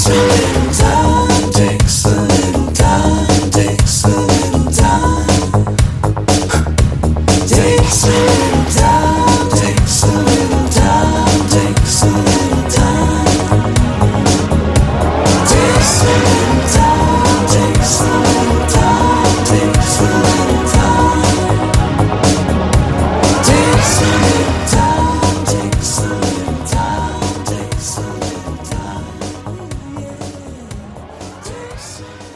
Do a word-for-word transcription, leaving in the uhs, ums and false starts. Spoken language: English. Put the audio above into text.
a little time, takes a little time, takes a little time. Takes a little time, takes a little time, takes a little time. Takes a little time, takes a little time, takes a little time. Takes a little time, takes a little time, takes a little time. Takes a